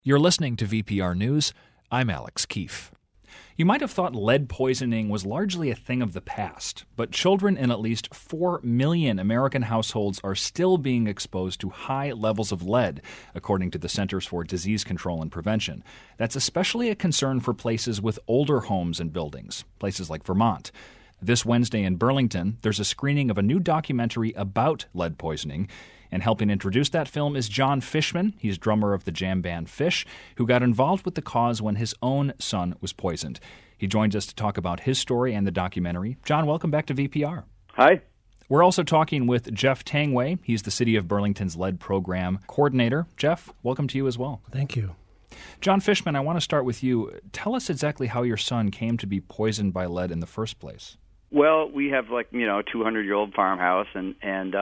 You're listening to VPR News. I'm Alex Keefe. You might have thought lead poisoning was largely a thing of the past, but children in at least 4 million American households are still being exposed to high levels of lead, according to the Centers for Disease Control and Prevention. That's especially a concern for places with older homes and buildings, places like Vermont. This Wednesday in Burlington, there's a screening of a new documentary about lead poisoning. And helping introduce that film is Jon Fishman. He's drummer of the jam band Phish, who got involved with the cause when his own son was poisoned. He joins us to talk about his story and the documentary. Jon, welcome back to VPR. Hi. We're also talking with Jeff Tangway. He's the City of Burlington's lead program coordinator. Jeff, welcome to you as well. Thank you. Jon Fishman, I want to start with you. Tell us exactly how your son came to be poisoned by lead in the first place. Well, we have a 200-year-old farmhouse, and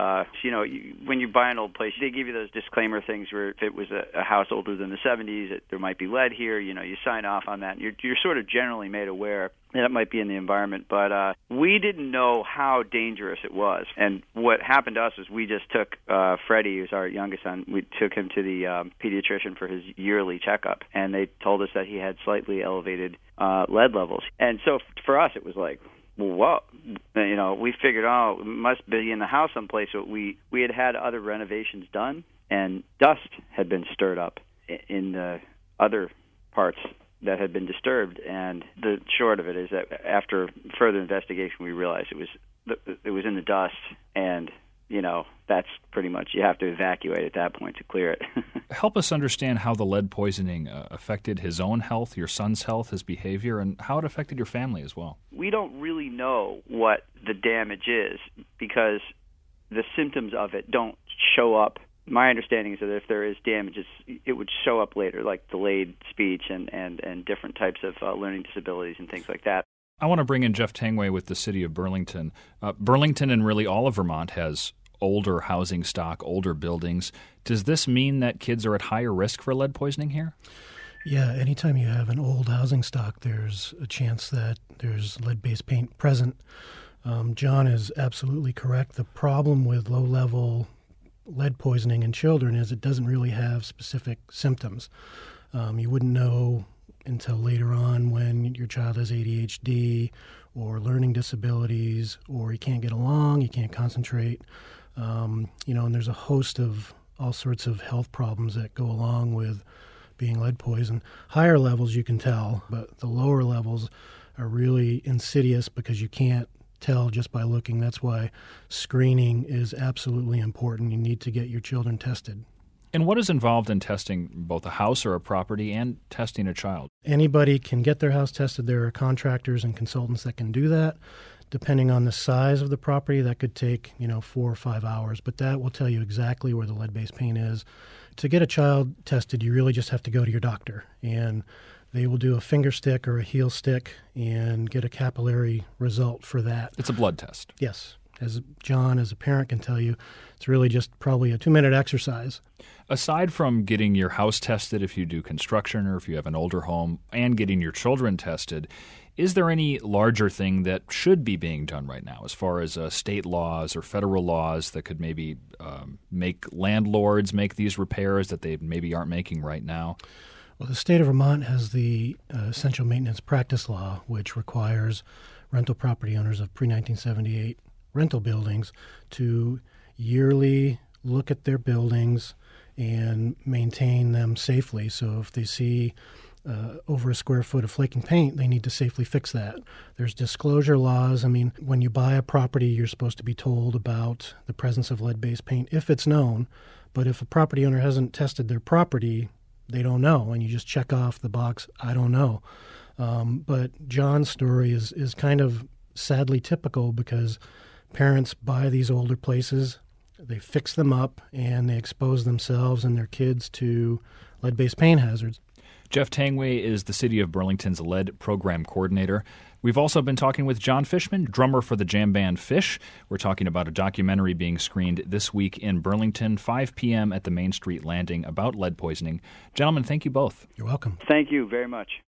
when you buy an old place, they give you those disclaimer things where if it was a house older than the 70s, there might be lead here. You sign off on that. And you're sort of generally made aware that it might be in the environment, but we didn't know how dangerous it was. And what happened to us was we just took Freddie, who's our youngest son, we took him to the pediatrician for his yearly checkup, and they told us that he had slightly elevated lead levels. And so for us, it was like, well, we figured, it must be in the house someplace. So we had other renovations done, and dust had been stirred up in the other parts that had been disturbed. And the short of it is that after further investigation, we realized it was in the dust, and that's pretty much, you have to evacuate at that point to clear it. Help us understand how the lead poisoning affected his own health, your son's health, his behavior, and how it affected your family as well. We don't really know what the damage is because the symptoms of it don't show up. My understanding is that if there is damage, it would show up later, like delayed speech and different types of learning disabilities and things like that. I want to bring in Jeff Tangway with the City of Burlington. Burlington and really all of Vermont has older housing stock, older buildings. Does this mean that kids are at higher risk for lead poisoning here? Yeah, anytime you have an old housing stock, there's a chance that there's lead-based paint present. Jon is absolutely correct. The problem with low-level lead poisoning in children is it doesn't really have specific symptoms. You wouldn't know until later on when your child has ADHD or learning disabilities, or you can't get along, you can't concentrate. And there's a host of all sorts of health problems that go along with being lead poisoned. Higher levels you can tell, but the lower levels are really insidious because you can't tell just by looking. That's why screening is absolutely important. You need to get your children tested. And what is involved in testing both a house or a property and testing a child? Anybody can get their house tested. There are contractors and consultants that can do that. Depending on the size of the property, that could take 4 or 5 hours, but that will tell you exactly where the lead-based paint is. To get a child tested, you really just have to go to your doctor, and they will do a finger stick or a heel stick and get a capillary result for that. It's a blood test. Yes. As Jon, as a parent, can tell you, it's really just probably a 2-minute exercise. Aside from getting your house tested if you do construction or if you have an older home and getting your children tested, is there any larger thing that should be being done right now as far as state laws or federal laws that could maybe make landlords make these repairs that they maybe aren't making right now? Well, the state of Vermont has the Essential Maintenance Practice Law, which requires rental property owners of pre-1978 rental buildings to yearly look at their buildings and maintain them safely. So if they see over a square foot of flaking paint, they need to safely fix that. There's disclosure laws. I mean, when you buy a property, you're supposed to be told about the presence of lead-based paint if it's known. But if a property owner hasn't tested their property, they don't know, and you just check off the box, I don't know. But Jon's story is kind of sadly typical because parents buy these older places, they fix them up, and they expose themselves and their kids to lead-based paint hazards. Jeff Tangway is the City of Burlington's lead program coordinator. We've also been talking with Jon Fishman, drummer for the jam band Phish. We're talking about a documentary being screened this week in Burlington, 5 p.m. at the Main Street Landing about lead poisoning. Gentlemen, thank you both. You're welcome. Thank you very much.